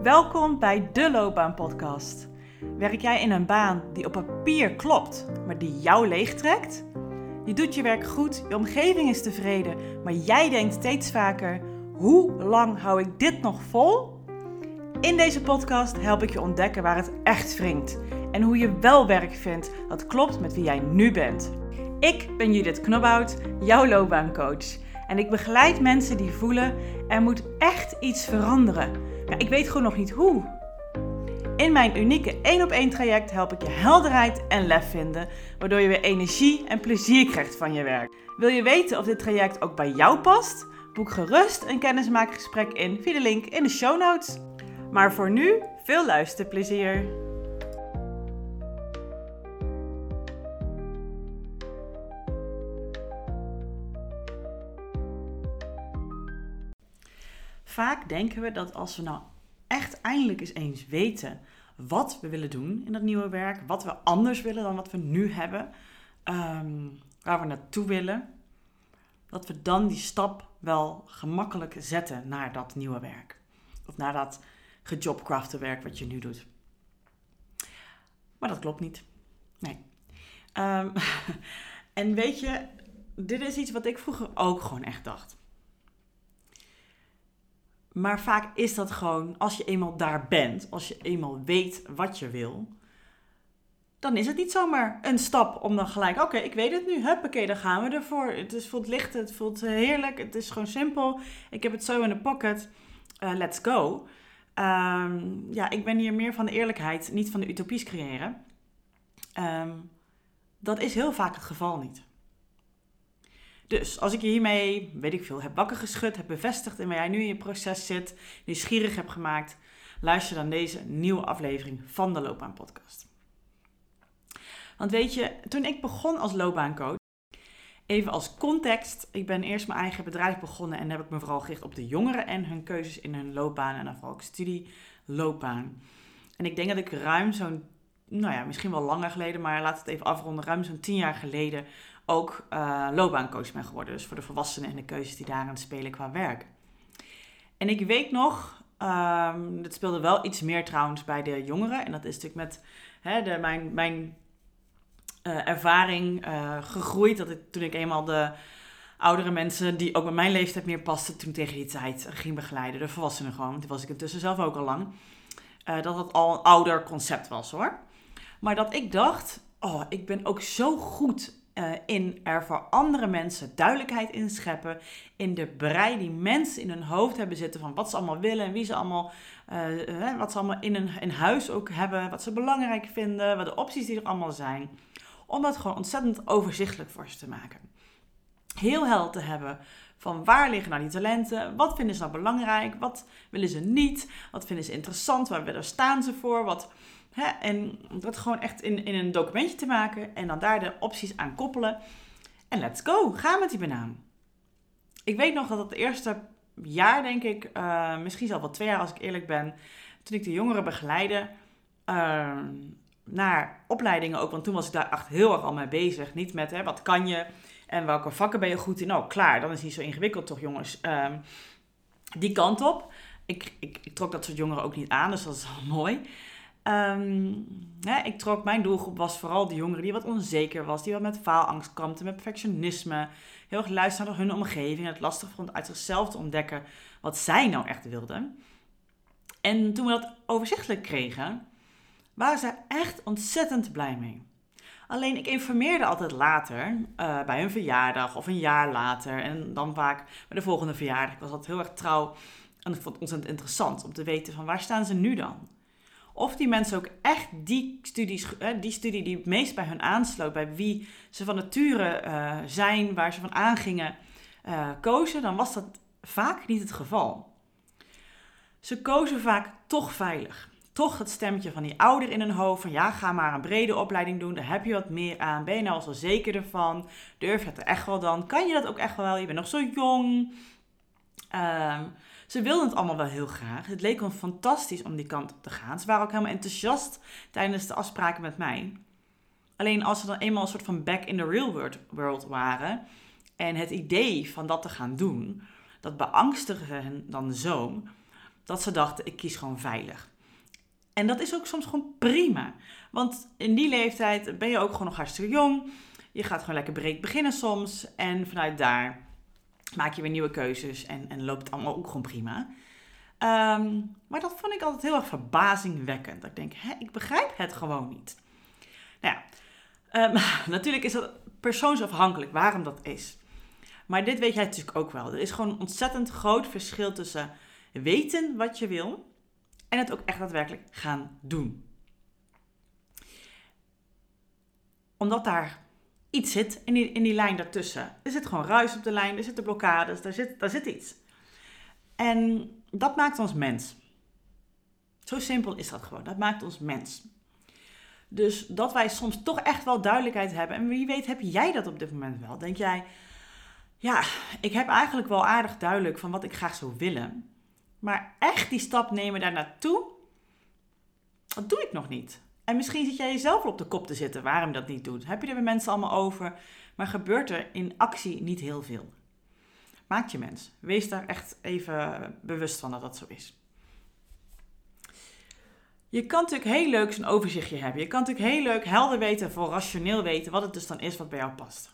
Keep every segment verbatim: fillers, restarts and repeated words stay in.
Welkom bij de Loopbaanpodcast. Werk jij in een baan die op papier klopt, maar die jou leegtrekt? Je doet je werk goed, je omgeving is tevreden, maar jij denkt steeds vaker: hoe lang hou ik dit nog vol? In deze podcast help ik je ontdekken waar het echt wringt en hoe je wel werk vindt dat klopt met wie jij nu bent. Ik ben Judith Knobhout, jouw loopbaancoach. En ik begeleid mensen die voelen: er moet echt iets veranderen. Ja, ik weet gewoon nog niet hoe. In mijn unieke één op één traject help ik je helderheid en lef vinden, waardoor je weer energie en plezier krijgt van je werk. Wil je weten of dit traject ook bij jou past? Boek gerust een kennismakingsgesprek in via de link in de show notes. Maar voor nu, veel luisterplezier. Vaak denken we dat als we nou echt eindelijk eens eens weten wat we willen doen in dat nieuwe werk, wat we anders willen dan wat we nu hebben, um, waar we naartoe willen, dat we dan die stap wel gemakkelijk zetten naar dat nieuwe werk. Of naar dat gejobcrafte werk wat je nu doet. Maar dat klopt niet. Nee. Um, en weet je, dit is iets wat ik vroeger ook gewoon echt dacht. Maar vaak is dat gewoon, als je eenmaal daar bent, als je eenmaal weet wat je wil, dan is het niet zomaar een stap om dan gelijk, oké, okay, ik weet het nu, huppakee, dan gaan we ervoor. Het is, voelt licht, het voelt heerlijk, het is gewoon simpel. Ik heb het zo in de pocket, uh, let's go. Um, ja, ik ben hier meer van de eerlijkheid, niet van de utopies creëren. Um, dat is heel vaak het geval niet. Dus als ik je hiermee, weet ik veel, heb wakker geschud, heb bevestigd en waar jij nu in je proces zit, nieuwsgierig heb gemaakt, luister dan deze nieuwe aflevering van de Loopbaanpodcast. Want weet je, toen ik begon als loopbaancoach, even als context, ik ben eerst mijn eigen bedrijf begonnen en heb ik me vooral gericht op de jongeren en hun keuzes in hun loopbaan en dan vooral ook studieloopbaan. En ik denk dat ik ruim zo'n, nou ja, misschien wel langer geleden, maar laat het even afronden, ruim zo'n tien jaar geleden ook uh, loopbaancoach ben geworden. Dus voor de volwassenen en de keuzes die daarin spelen qua werk. En ik weet nog, um, dat speelde wel iets meer trouwens bij de jongeren. En dat is natuurlijk met hè, de, mijn, mijn uh, ervaring uh, gegroeid. Dat ik, toen ik eenmaal de oudere mensen die ook bij mijn leeftijd meer pasten, toen tegen die tijd ging begeleiden. De volwassenen gewoon, want die was ik intussen zelf ook al lang. Uh, dat het al een ouder concept was hoor. Maar dat ik dacht, oh, ik ben ook zo goed Uh, in er voor andere mensen duidelijkheid in scheppen, in de brei die mensen in hun hoofd hebben zitten van wat ze allemaal willen en wie ze allemaal, uh, uh, wat ze allemaal in, hun, in huis ook hebben, wat ze belangrijk vinden, wat de opties die er allemaal zijn, om dat gewoon ontzettend overzichtelijk voor ze te maken. Heel helder te hebben van waar liggen nou die talenten, wat vinden ze nou belangrijk, wat willen ze niet, wat vinden ze interessant, waar, waar staan ze voor, wat... He, en dat gewoon echt in, in een documentje te maken en dan daar de opties aan koppelen. En let's go, ga met die banaan. Ik weet nog dat het eerste jaar, denk ik, uh, misschien zelfs wel twee jaar als ik eerlijk ben, toen ik de jongeren begeleidde uh, naar opleidingen ook. Want toen was ik daar echt heel erg al mee bezig. Niet met hè, wat kan je en welke vakken ben je goed in. Nou, klaar, dan is het niet zo ingewikkeld toch jongens. Uh, die kant op. Ik, ik, ik trok dat soort jongeren ook niet aan, dus dat is wel mooi. Um, hè, ik trok, mijn doelgroep was vooral de jongeren die wat onzeker was, die wat met faalangst kampten, met perfectionisme, heel erg luisteren naar hun omgeving, het lastig vond uit zichzelf te ontdekken wat zij nou echt wilden. En toen we dat overzichtelijk kregen, waren ze echt ontzettend blij mee. Alleen ik informeerde altijd later, uh, bij hun verjaardag of een jaar later en dan vaak bij de volgende verjaardag. Ik was altijd heel erg trouw en ik vond het ontzettend interessant om te weten van waar staan ze nu dan? Of die mensen ook echt die, studies, die studie die het meest bij hun aansloot, bij wie ze van nature uh, zijn, waar ze van aangingen, uh, kozen, dan was dat vaak niet het geval. Ze kozen vaak toch veilig. Toch het stemmetje van die ouder in hun hoofd, van ja, ga maar een brede opleiding doen, daar heb je wat meer aan. Ben je nou al zo zeker ervan? Durf je het er echt wel dan? Kan je dat ook echt wel? Je bent nog zo jong. Uh, Ze wilden het allemaal wel heel graag. Het leek ons fantastisch om die kant op te gaan. Ze waren ook helemaal enthousiast tijdens de afspraken met mij. Alleen als ze dan eenmaal een soort van back in the real world, world waren en het idee van dat te gaan doen, dat beangstigde hen dan zo, dat ze dachten, ik kies gewoon veilig. En dat is ook soms gewoon prima. Want in die leeftijd ben je ook gewoon nog hartstikke jong. Je gaat gewoon lekker breed beginnen soms. En vanuit daar maak je weer nieuwe keuzes en, en loopt het allemaal ook gewoon prima. Um, maar dat vond ik altijd heel erg verbazingwekkend. Dat ik denk, hè, ik begrijp het gewoon niet. Nou ja, um, natuurlijk is dat persoonsafhankelijk waarom dat is. Maar dit weet jij natuurlijk ook wel. Er is gewoon een ontzettend groot verschil tussen weten wat je wil en het ook echt daadwerkelijk gaan doen. Omdat daar iets zit in die, in die lijn daartussen. Er zit gewoon ruis op de lijn, er zitten blokkades, daar zit, daar zit iets. En dat maakt ons mens. Zo simpel is dat gewoon. Dat maakt ons mens. Dus dat wij soms toch echt wel duidelijkheid hebben. En wie weet heb jij dat op dit moment wel. Denk jij, ja, ik heb eigenlijk wel aardig duidelijk van wat ik graag zou willen. Maar echt die stap nemen daar naartoe, dat doe ik nog niet. En misschien zit jij jezelf op de kop te zitten waarom je dat niet doet. Heb je er met mensen allemaal over, maar gebeurt er in actie niet heel veel. Maak je mens. Wees daar echt even bewust van dat dat zo is. Je kan natuurlijk heel leuk zo'n overzichtje hebben. Je kan natuurlijk heel leuk helder weten, voor rationeel weten, wat het dus dan is wat bij jou past.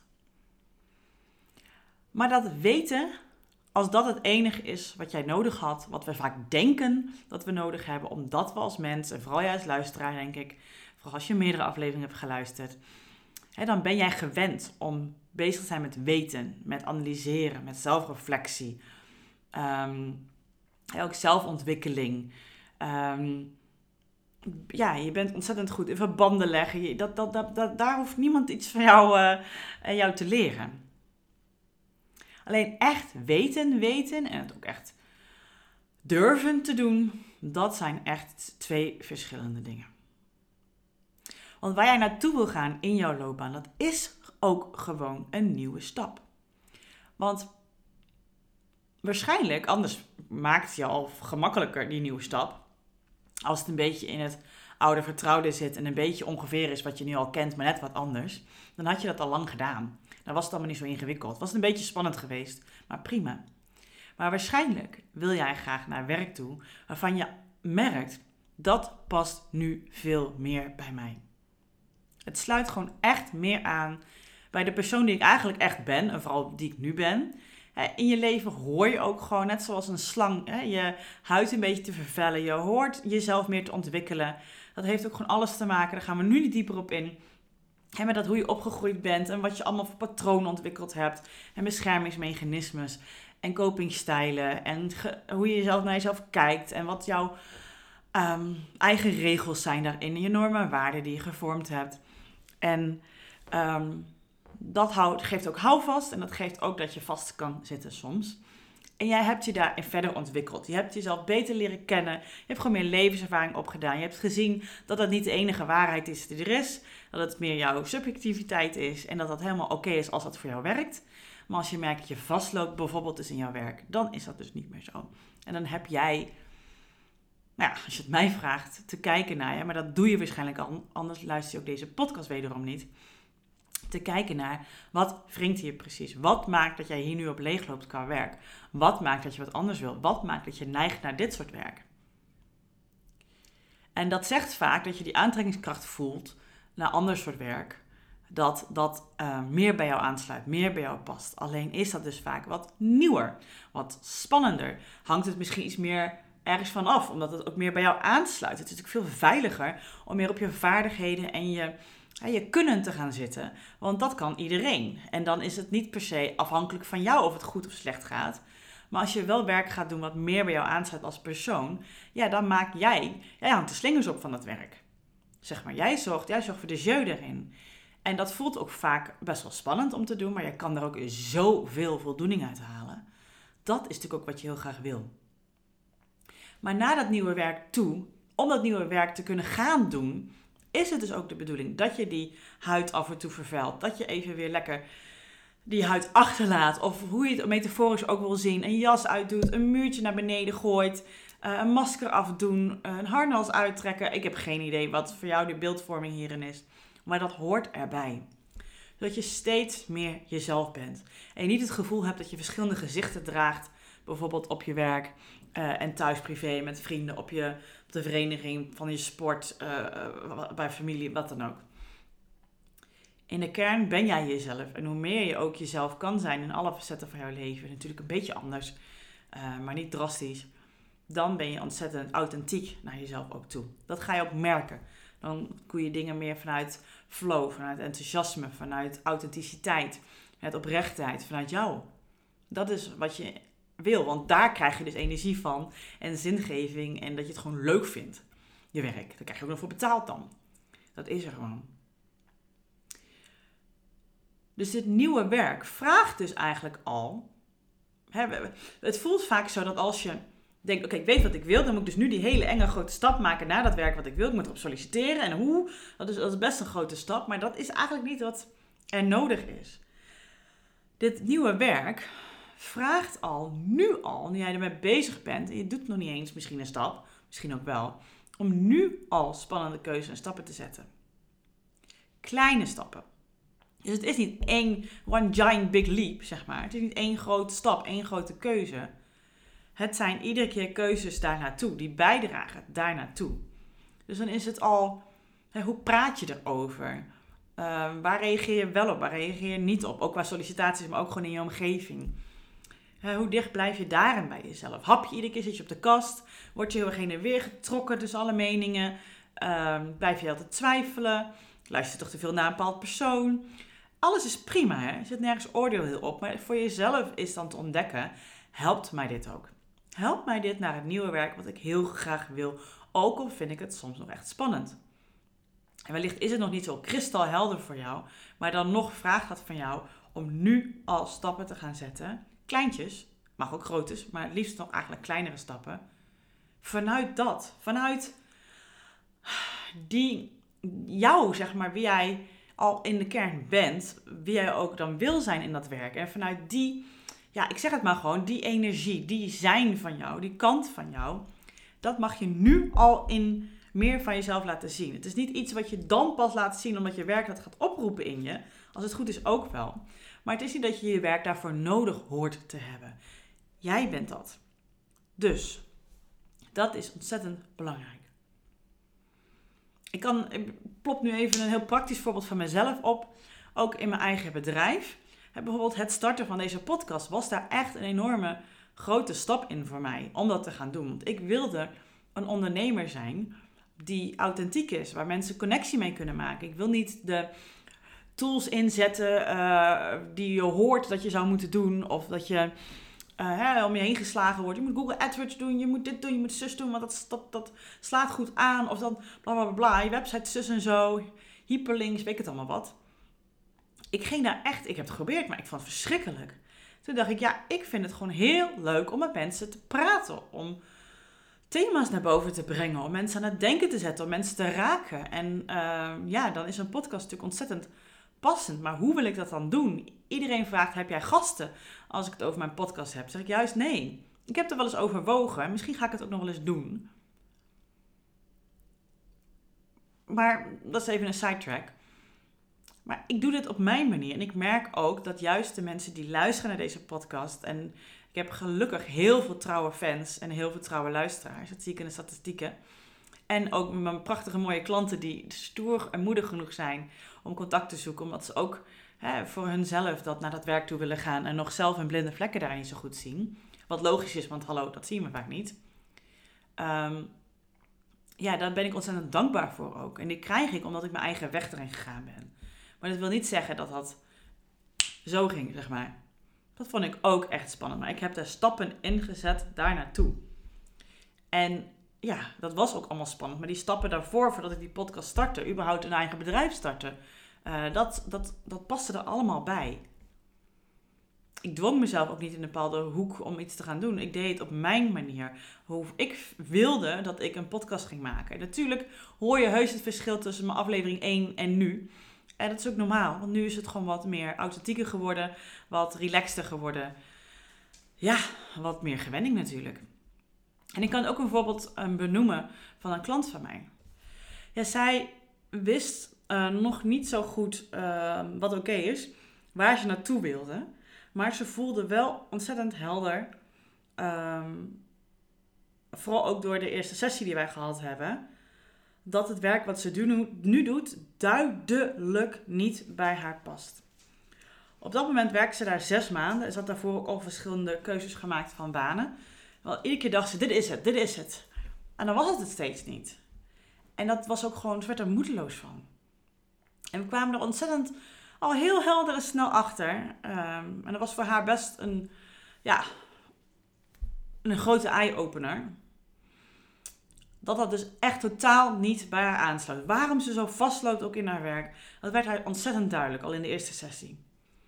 Maar dat weten, als dat het enige is wat jij nodig had, wat we vaak denken dat we nodig hebben, omdat we als mens, en vooral jij als luisteraar denk ik, vooral als je meerdere afleveringen hebt geluisterd, hè, dan ben jij gewend om bezig te zijn met weten, met analyseren, met zelfreflectie, um, ook zelfontwikkeling. Um, ja, je bent ontzettend goed in verbanden leggen. Je, dat, dat, dat, dat, daar hoeft niemand iets van jou, uh, jou te leren. Alleen echt weten, weten en het ook echt durven te doen, dat zijn echt twee verschillende dingen. Want waar jij naartoe wil gaan in jouw loopbaan, dat is ook gewoon een nieuwe stap. Want waarschijnlijk, anders maakt je al gemakkelijker die nieuwe stap, als het een beetje in het oude vertrouwde zit en een beetje ongeveer is wat je nu al kent, maar net wat anders, dan had je dat al lang gedaan. Dan was het allemaal niet zo ingewikkeld. Was het een beetje spannend geweest, maar prima. Maar waarschijnlijk wil jij graag naar werk toe waarvan je merkt, dat past nu veel meer bij mij. Het sluit gewoon echt meer aan bij de persoon die ik eigenlijk echt ben, en vooral die ik nu ben. In je leven hoor je ook gewoon, net zoals een slang, je huid een beetje te vervellen. Je hoort jezelf meer te ontwikkelen. Dat heeft ook gewoon alles te maken, daar gaan we nu niet dieper op in. En met dat hoe je opgegroeid bent en wat je allemaal voor patronen ontwikkeld hebt. En beschermingsmechanismes en copingstijlen. En ge, hoe je jezelf naar jezelf kijkt. En wat jouw um, eigen regels zijn daarin. En je normen en waarden die je gevormd hebt. En um, dat houdt, geeft ook houvast. En dat geeft ook dat je vast kan zitten soms. En jij hebt je daarin verder ontwikkeld. Je hebt jezelf beter leren kennen. Je hebt gewoon meer levenservaring opgedaan. Je hebt gezien dat dat niet de enige waarheid is die er is. Dat het meer jouw subjectiviteit is. En dat dat helemaal oké okay is als dat voor jou werkt. Maar als je merkt dat je vastloopt bijvoorbeeld dus in jouw werk, dan is dat dus niet meer zo. En dan heb jij, nou ja, als je het mij vraagt, te kijken naar je. Maar dat doe je waarschijnlijk al, anders luister je ook deze podcast wederom niet. Te kijken naar, wat wringt hier precies? Wat maakt dat jij hier nu op leeg loopt qua werk? Wat maakt dat je wat anders wil? Wat maakt dat je neigt naar dit soort werk? En dat zegt vaak dat je die aantrekkingskracht voelt naar ander soort werk. Dat dat uh, meer bij jou aansluit, meer bij jou past. Alleen is dat dus vaak wat nieuwer, wat spannender. Hangt het misschien iets meer ergens van af, omdat het ook meer bij jou aansluit. Het is natuurlijk veel veiliger om meer op je vaardigheden en je... Ja, je kunnen te gaan zitten, want dat kan iedereen. En dan is het niet per se afhankelijk van jou of het goed of slecht gaat. Maar als je wel werk gaat doen wat meer bij jou aansluit als persoon, ja, dan maak jij, jij hangt de slingers op van dat werk. Zeg maar, jij zorgt, jij zorgt voor de jeu erin. En dat voelt ook vaak best wel spannend om te doen, maar je kan er ook zoveel voldoening uit halen. Dat is natuurlijk ook wat je heel graag wil. Maar na dat nieuwe werk toe, om dat nieuwe werk te kunnen gaan doen, is het dus ook de bedoeling dat je die huid af en toe vervuilt. Dat je even weer lekker die huid achterlaat. Of hoe je het metaforisch ook wil zien. Een jas uitdoet, een muurtje naar beneden gooit. Uh, een masker afdoen, een harnas uittrekken. Ik heb geen idee wat voor jou de beeldvorming hierin is. Maar dat hoort erbij. Zodat je steeds meer jezelf bent. En je niet het gevoel hebt dat je verschillende gezichten draagt. Bijvoorbeeld op je werk. Uh, en thuis privé met vrienden, op, je, op de vereniging, van je sport, uh, uh, bij familie, wat dan ook. In de kern ben jij jezelf. En hoe meer je ook jezelf kan zijn in alle facetten van jouw leven, natuurlijk een beetje anders, uh, maar niet drastisch, dan ben je ontzettend authentiek naar jezelf ook toe. Dat ga je ook merken. Dan doe je dingen meer vanuit flow, vanuit enthousiasme, vanuit authenticiteit, vanuit oprechtheid, vanuit jou. Dat is wat je wil, want daar krijg je dus energie van en zingeving en dat je het gewoon leuk vindt, je werk. Daar krijg je ook nog voor betaald dan. Dat is er gewoon. Dus dit nieuwe werk vraagt dus eigenlijk al, hè, het voelt vaak zo dat als je denkt, oké, okay, ik weet wat ik wil, dan moet ik dus nu die hele enge grote stap maken naar dat werk wat ik wil. Ik moet erop solliciteren en hoe, dat is, dat is best een grote stap, maar dat is eigenlijk niet wat er nodig is. Dit nieuwe werk vraagt al, nu al, nu jij ermee bezig bent, en je doet nog niet eens misschien een stap, misschien ook wel, om nu al spannende keuzes en stappen te zetten. Kleine stappen. Dus het is niet één, one giant big leap, zeg maar. Het is niet één grote stap, één grote keuze. Het zijn iedere keer keuzes daar naartoe, die bijdragen daar naartoe. Dus dan is het al, hè, hoe praat je erover? Uh, waar reageer je wel op, waar reageer je niet op? Ook qua sollicitaties, maar ook gewoon in je omgeving. Uh, hoe dicht blijf je daarin bij jezelf? Hap je iedere keer, zit je op de kast? Word je heel erg heen en weer getrokken tussen alle meningen? Uh, blijf je altijd twijfelen? Luister je toch te veel naar een bepaald persoon? Alles is prima, hè? Er zit nergens oordeel heel op. Maar voor jezelf is dan te ontdekken, helpt mij dit ook? Helpt mij dit naar het nieuwe werk wat ik heel graag wil? Ook al vind ik het soms nog echt spannend. En wellicht is het nog niet zo kristalhelder voor jou, maar dan nog vraagt dat van jou om nu al stappen te gaan zetten. Kleintjes, mag ook grootjes, maar het liefst nog eigenlijk kleinere stappen. Vanuit dat, vanuit die jou, zeg maar, wie jij al in de kern bent, wie jij ook dan wil zijn in dat werk. En vanuit die, ja, ik zeg het maar gewoon, die energie, die zijn van jou, die kant van jou, dat mag je nu al in meer van jezelf laten zien. Het is niet iets wat je dan pas laat zien omdat je werk dat gaat oproepen in je. Als het goed is ook wel. Maar het is niet dat je je werk daarvoor nodig hoort te hebben. Jij bent dat. Dus, dat is ontzettend belangrijk. Ik kan, ik plop nu even een heel praktisch voorbeeld van mezelf op. Ook in mijn eigen bedrijf. Bijvoorbeeld het starten van deze podcast was daar echt een enorme grote stap in voor mij. Om dat te gaan doen. Want ik wilde een ondernemer zijn die authentiek is. Waar mensen connectie mee kunnen maken. Ik wil niet de tools inzetten uh, die je hoort dat je zou moeten doen. Of dat je uh, hè, om je heen geslagen wordt. Je moet Google AdWords doen, je moet dit doen, je moet zus doen. Want dat, dat, dat slaat goed aan. Of dan bla bla bla. Je website zus en zo. Hyperlinks, weet ik het allemaal wat. Ik ging daar echt, ik heb het geprobeerd, maar ik vond het verschrikkelijk. Toen dacht ik, ja, ik vind het gewoon heel leuk om met mensen te praten. Om thema's naar boven te brengen. Om mensen aan het denken te zetten. Om mensen te raken. En uh, ja, dan is een podcast natuurlijk ontzettend passend. Maar hoe wil ik dat dan doen? Iedereen vraagt, heb jij gasten? Als ik het over mijn podcast heb, zeg ik juist nee. Ik heb er wel eens overwogen. Misschien ga ik het ook nog wel eens doen. Maar dat is even een sidetrack. Maar ik doe dit op mijn manier. En ik merk ook dat juist de mensen die luisteren naar deze podcast. En ik heb gelukkig heel veel trouwe fans en heel veel trouwe luisteraars. Dat zie ik in de statistieken. En ook mijn prachtige mooie klanten die stoer en moedig genoeg zijn om contact te zoeken. Omdat ze ook hè, voor hunzelf dat naar dat werk toe willen gaan. En nog zelf hun blinde vlekken daar niet zo goed zien. Wat logisch is, want hallo, dat zien we vaak niet. Um, ja, daar ben ik ontzettend dankbaar voor ook. En die krijg ik omdat ik mijn eigen weg erin gegaan ben. Maar dat wil niet zeggen dat dat zo ging, zeg maar. Dat vond ik ook echt spannend. Maar ik heb daar stappen in gezet daar naartoe. En ja, dat was ook allemaal spannend. Maar die stappen daarvoor, voordat ik die podcast startte, überhaupt een eigen bedrijf startte, uh, dat, dat, dat paste er allemaal bij. Ik dwong mezelf ook niet in een bepaalde hoek om iets te gaan doen. Ik deed het op mijn manier. Hoe ik wilde dat ik een podcast ging maken. En natuurlijk hoor je heus het verschil tussen mijn aflevering één en nu. En dat is ook normaal, want nu is het gewoon wat meer authentieker geworden, wat relaxter geworden. Ja, wat meer gewenning natuurlijk. En ik kan ook een voorbeeld um, benoemen van een klant van mij. Ja, zij wist uh, nog niet zo goed uh, wat oké okay is, waar ze naartoe wilde. Maar ze voelde wel ontzettend helder um, vooral ook door de eerste sessie die wij gehad hebben, dat het werk wat ze nu, nu doet duidelijk niet bij haar past. Op dat moment werkte ze daar zes maanden. Ze had daarvoor ook al verschillende keuzes gemaakt van banen. Wel, iedere keer dacht ze, dit is het, dit is het. En dan was het het steeds niet. En dat was ook gewoon, ze werd er moedeloos van. En we kwamen er ontzettend al heel helder en snel achter. Um, en dat was voor haar best een, ja, een grote eye-opener. Dat dat dus echt totaal niet bij haar aansloot. Waarom ze zo vastloopt ook in haar werk, dat werd haar ontzettend duidelijk al in de eerste sessie.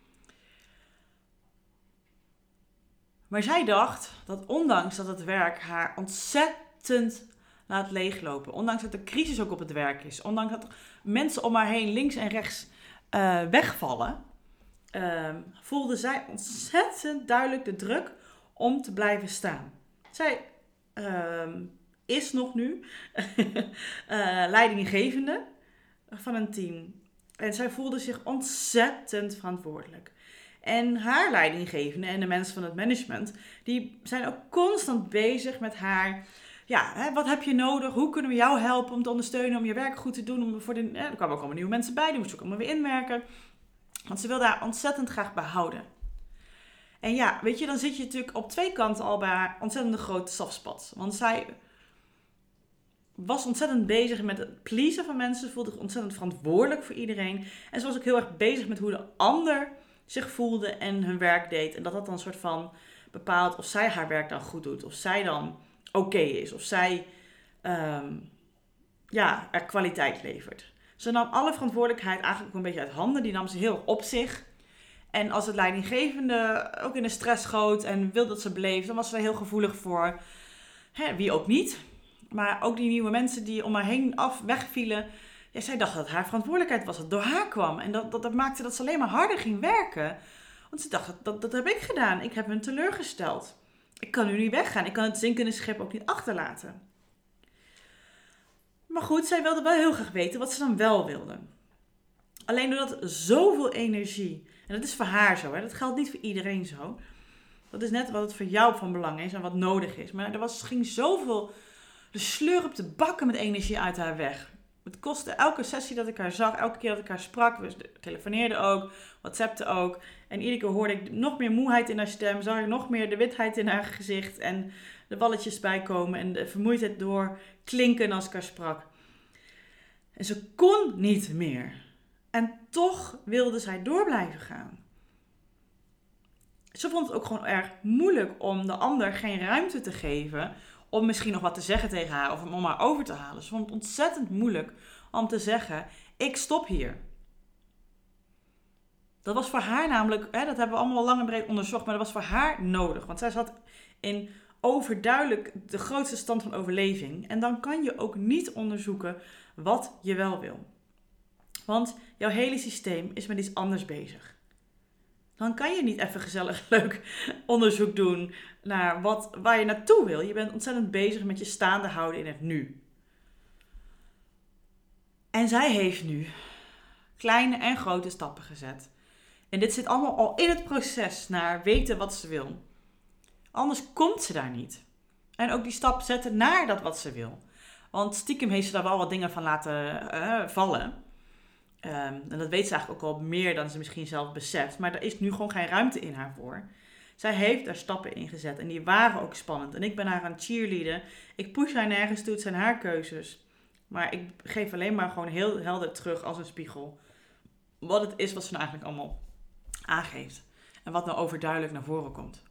Maar zij dacht dat ondanks dat het werk haar ontzettend laat leeglopen, ondanks dat er crisis ook op het werk is, ondanks dat mensen om haar heen links en rechts uh, wegvallen, uh, voelde zij ontzettend duidelijk de druk om te blijven staan. Zij uh, is nog nu uh, leidinggevende van een team en zij voelde zich ontzettend verantwoordelijk. En haar leidinggevende en de mensen van het management, die zijn ook constant bezig met haar. Ja, hè, wat heb je nodig? Hoe kunnen we jou helpen om te ondersteunen, om je werk goed te doen? Om voor de, hè, er kwamen ook allemaal nieuwe mensen bij, die moesten ook allemaal weer inwerken. Want ze wilde haar ontzettend graag behouden. En ja, weet je, dan zit je natuurlijk op twee kanten al bij haar ontzettende grote softspot. Want zij was ontzettend bezig met het pleasen van mensen. Ze voelde zich ontzettend verantwoordelijk voor iedereen. En ze was ook heel erg bezig met hoe de ander zich voelde en hun werk deed. En dat dat dan een soort van bepaalt of zij haar werk dan goed doet. Of zij dan oké okay is. Of zij um, ja, er kwaliteit levert. Ze nam alle verantwoordelijkheid eigenlijk ook een beetje uit handen. Die nam ze heel op zich. En als het leidinggevende ook in de stress schoot en wilde dat ze bleef, dan was ze er heel gevoelig voor. Hè, wie ook niet. Maar ook die nieuwe mensen die om haar heen af wegvielen. Ja, zij dacht dat het haar verantwoordelijkheid was, dat het door haar kwam. En dat, dat, dat maakte dat ze alleen maar harder ging werken. Want ze dacht, dat, dat, dat heb ik gedaan. Ik heb hen teleurgesteld. Ik kan nu niet weggaan. Ik kan het zinkende schip ook niet achterlaten. Maar goed, zij wilde wel heel graag weten wat ze dan wel wilde. Alleen doordat zoveel energie, en dat is voor haar zo, hè, dat geldt niet voor iedereen zo. Dat is net wat het voor jou van belang is en wat nodig is. Maar er was, ging zoveel, de sleur op de bakken met energie uit haar weg. Het kostte elke sessie dat ik haar zag, elke keer dat ik haar sprak, we telefoneerden ook, WhatsAppte ook. En iedere keer hoorde ik nog meer moeheid in haar stem, zag ik nog meer de witheid in haar gezicht en de walletjes bijkomen en de vermoeidheid door klinken als ik haar sprak. En ze kon niet meer. En toch wilde zij door blijven gaan. Ze vond het ook gewoon erg moeilijk om de ander geen ruimte te geven om misschien nog wat te zeggen tegen haar of om haar over te halen. Ze vond het ontzettend moeilijk om te zeggen, ik stop hier. Dat was voor haar namelijk, hè, dat hebben we allemaal lang en breed onderzocht, maar dat was voor haar nodig. Want zij zat in overduidelijk de grootste stand van overleving. En dan kan je ook niet onderzoeken wat je wel wil. Want jouw hele systeem is met iets anders bezig. Dan kan je niet even gezellig leuk onderzoek doen naar wat, waar je naartoe wil. Je bent ontzettend bezig met je staande houden in het nu. En zij heeft nu kleine en grote stappen gezet. En dit zit allemaal al in het proces naar weten wat ze wil. Anders komt ze daar niet. En ook die stap zetten naar dat wat ze wil. Want stiekem heeft ze daar wel wat dingen van laten uh, vallen. Um, en dat weet ze eigenlijk ook al meer dan ze misschien zelf beseft. Maar er is nu gewoon geen ruimte in haar voor. Zij heeft daar stappen in gezet. En die waren ook spannend. En ik ben haar aan het cheerleaden. Ik push haar nergens toe. Het zijn haar keuzes. Maar ik geef alleen maar gewoon heel helder terug als een spiegel. Wat het is wat ze nou eigenlijk allemaal aangeeft. En wat nou overduidelijk naar voren komt.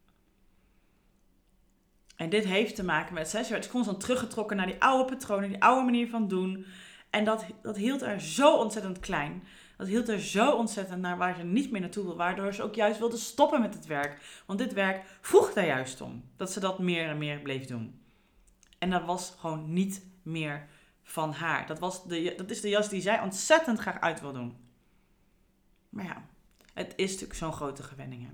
En dit heeft te maken met, ze werd constant teruggetrokken naar die oude patronen, die oude manier van doen. En dat, dat hield haar zo ontzettend klein. Dat hield haar zo ontzettend naar waar ze niet meer naartoe wil. Waardoor ze ook juist wilde stoppen met het werk. Want dit werk vroeg daar juist om. Dat ze dat meer en meer bleef doen. En dat was gewoon niet meer van haar. Dat, was de, dat is de jas die zij ontzettend graag uit wil doen. Maar ja, het is natuurlijk zo'n grote gewenning.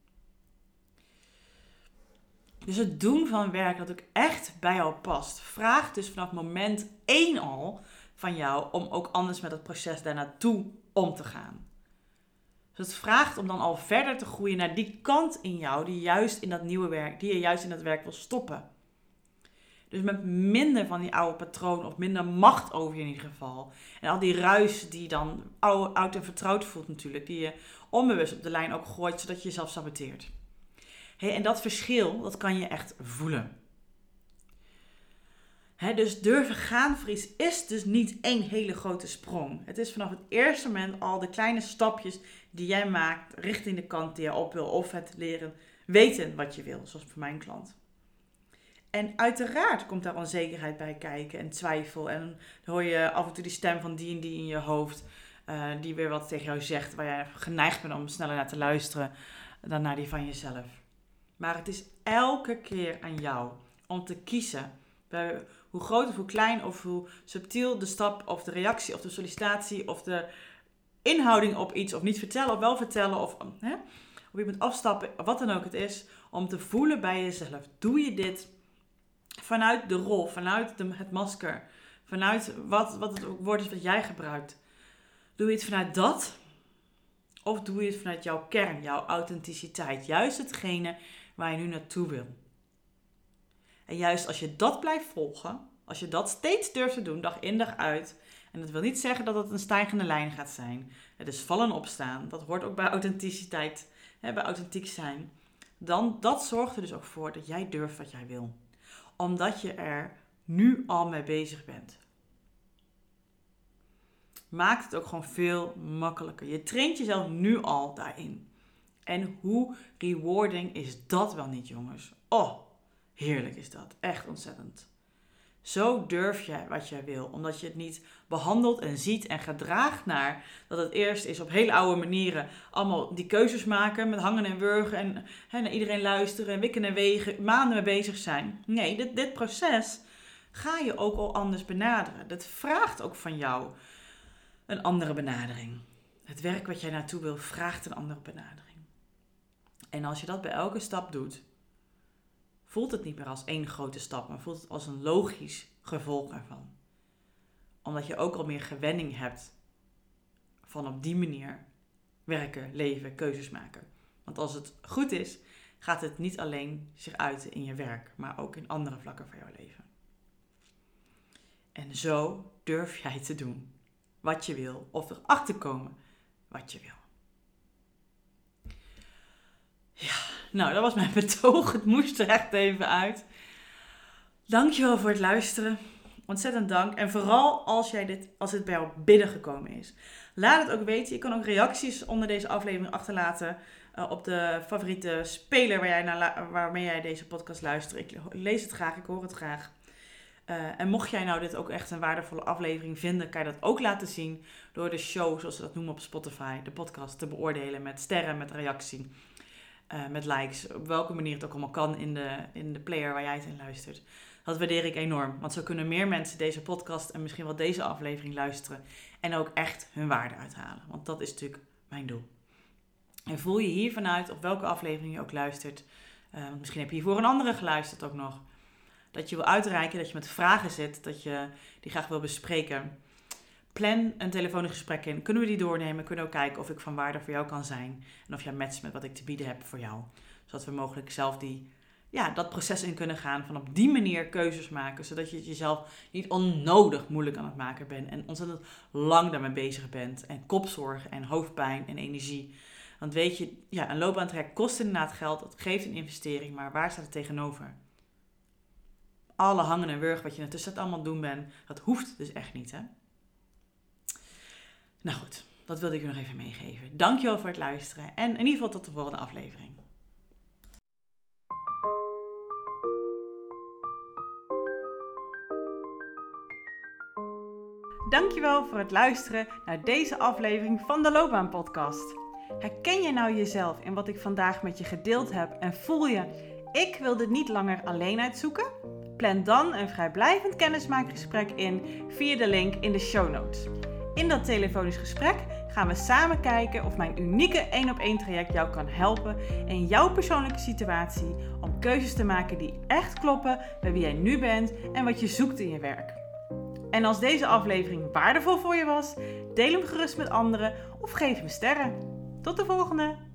Dus het doen van werk dat ook echt bij jou past, vraagt dus vanaf moment één al van jou om ook anders met het proces daarnaartoe om te gaan. Dus het vraagt om dan al verder te groeien naar die kant in jou die juist in dat nieuwe werk, die je juist in dat werk wil stoppen. Dus met minder van die oude patronen of minder macht over je in ieder geval. En al die ruis die je dan oud, oud en vertrouwd voelt natuurlijk, die je onbewust op de lijn ook gooit, zodat je jezelf saboteert. Hey, en dat verschil, dat kan je echt voelen. He, dus durven gaan voor iets is dus niet één hele grote sprong. Het is vanaf het eerste moment al de kleine stapjes die jij maakt richting de kant die je op wil. Of het leren weten wat je wil, zoals voor mijn klant. En uiteraard komt daar onzekerheid bij kijken en twijfel. En dan hoor je af en toe die stem van die en die in je hoofd. Uh, die weer wat tegen jou zegt, waar jij geneigd bent om sneller naar te luisteren dan naar die van jezelf. Maar het is elke keer aan jou om te kiezen. Bij hoe groot of hoe klein of hoe subtiel de stap of de reactie of de sollicitatie of de inhouding op iets of niet vertellen of wel vertellen of hè, of je moet afstappen, wat dan ook het is, om te voelen bij jezelf. Doe je dit vanuit de rol, vanuit de, het masker, vanuit wat, wat het woord is wat jij gebruikt? Doe je het vanuit dat of doe je het vanuit jouw kern, jouw authenticiteit? Juist hetgene waar je nu naartoe wil. En juist als je dat blijft volgen, als je dat steeds durft te doen, dag in dag uit. En dat wil niet zeggen dat het een stijgende lijn gaat zijn. Het is vallen en opstaan. Dat hoort ook bij authenticiteit, hè, bij authentiek zijn. Dan, dat zorgt er dus ook voor dat jij durft wat jij wil. Omdat je er nu al mee bezig bent. Maakt het ook gewoon veel makkelijker. Je traint jezelf nu al daarin. En hoe rewarding is dat wel niet, jongens? Oh, heerlijk is dat. Echt ontzettend. Zo durf je wat jij wil. Omdat je het niet behandelt en ziet en gedraagt naar dat het eerst is op hele oude manieren allemaal die keuzes maken met hangen en wurgen en hè, naar iedereen luisteren en wikken en wegen, maanden mee bezig zijn. Nee, dit, dit proces ga je ook al anders benaderen. Dat vraagt ook van jou een andere benadering. Het werk wat jij naartoe wil vraagt een andere benadering. En als je dat bij elke stap doet, voelt het niet meer als één grote stap, maar voelt het als een logisch gevolg ervan. Omdat je ook al meer gewenning hebt van op die manier werken, leven, keuzes maken. Want als het goed is, gaat het niet alleen zich uiten in je werk, maar ook in andere vlakken van jouw leven. En zo durf jij te doen wat je wil, of erachter komen wat je wil. Ja, nou, dat was mijn betoog. Het moest er echt even uit. Dankjewel voor het luisteren. Ontzettend dank. En vooral als, jij dit, als het bij jou binnengekomen is. Laat het ook weten. Je kan ook reacties onder deze aflevering achterlaten uh, op de favoriete speler waar jij naar, waarmee jij deze podcast luistert. Ik lees het graag, ik hoor het graag. Uh, en mocht jij nou dit ook echt een waardevolle aflevering vinden, kan je dat ook laten zien door de show, zoals ze dat noemen op Spotify, de podcast te beoordelen met sterren, met reactie. Uh, met likes, op welke manier het ook allemaal kan in de, in de player waar jij het in luistert. Dat waardeer ik enorm, want zo kunnen meer mensen deze podcast en misschien wel deze aflevering luisteren en ook echt hun waarde uithalen. Want dat is natuurlijk mijn doel. En voel je hier vanuit, op welke aflevering je ook luistert, uh, misschien heb je hiervoor een andere geluisterd ook nog, dat je wil uitreiken, dat je met vragen zit, dat je die graag wil bespreken. Plan een telefonisch gesprek in. Kunnen we die doornemen? Kunnen we ook kijken of ik van waarde voor jou kan zijn. En of jij matcht met wat ik te bieden heb voor jou. Zodat we mogelijk zelf die, ja, dat proces in kunnen gaan. Van op die manier keuzes maken. Zodat je het jezelf niet onnodig moeilijk aan het maken bent. En ontzettend lang daarmee bezig bent. En kopzorg en hoofdpijn en energie. Want weet je, ja, een loopbaantraject kost inderdaad geld. Dat geeft een investering. Maar waar staat het tegenover? Alle hangen en wurgen wat je ertussen het allemaal doen bent. Dat hoeft dus echt niet, hè? Nou goed, dat wilde ik je nog even meegeven. Dankjewel voor het luisteren en in ieder geval tot de volgende aflevering. Dankjewel voor het luisteren naar deze aflevering van de Loopbaan Podcast. Herken je nou jezelf in wat ik vandaag met je gedeeld heb en voel je, ik wil dit niet langer alleen uitzoeken? Plan dan een vrijblijvend kennismakingsgesprek in via de link in de show notes. In dat telefonisch gesprek gaan we samen kijken of mijn unieke één op één traject jou kan helpen in jouw persoonlijke situatie om keuzes te maken die echt kloppen bij wie jij nu bent en wat je zoekt in je werk. En als deze aflevering waardevol voor je was, deel hem gerust met anderen of geef me sterren. Tot de volgende!